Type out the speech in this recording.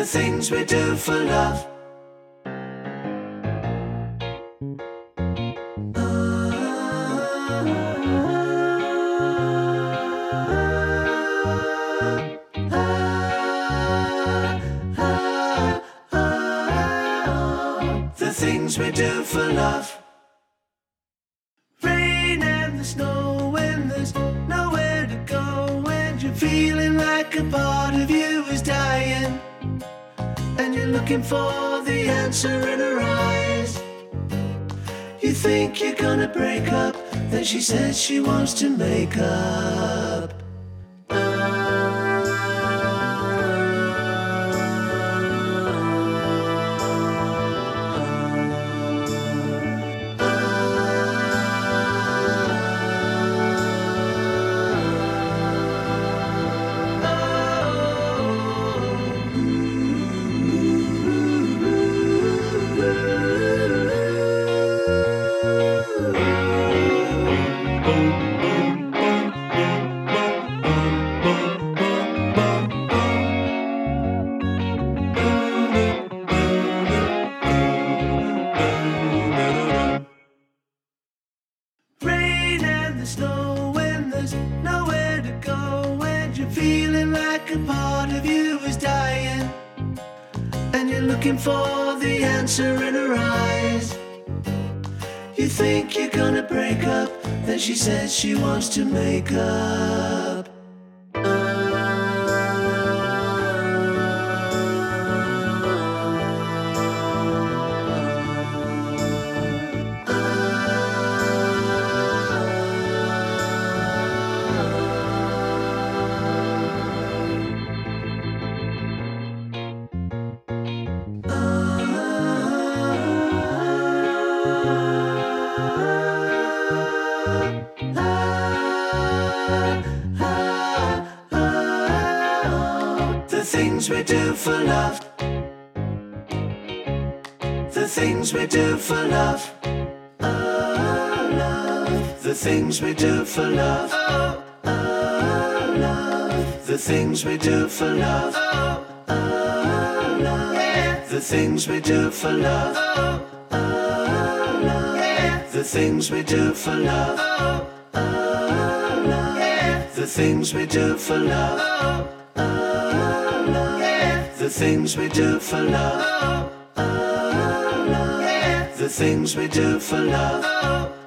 The things we do for love. The things we do for love. Rain and the snow when there's nowhere to go, and you're feeling like a part of you is dying, and you're looking for the answer in her eyes. You think you're gonna break up, then she says she wants to make up. Snow when there's nowhere to go, and you're feeling like a part of you is dying, and you're looking for the answer in her eyes. You think you're gonna break up, then she says she wants to make up. The things we do for love. The things we do for love. Oh, love. The things we do for love. Oh, oh, love. The things we do for love. Oh, oh, love. Yeah. The things we do for love. Oh, oh, love. Yeah. The things we do for love. Oh, oh, love. Yeah. The things we do for love. Oh, oh, love. Yeah. The things we do for love. Oh, oh, love. Yeah. The things we do for love. Oh,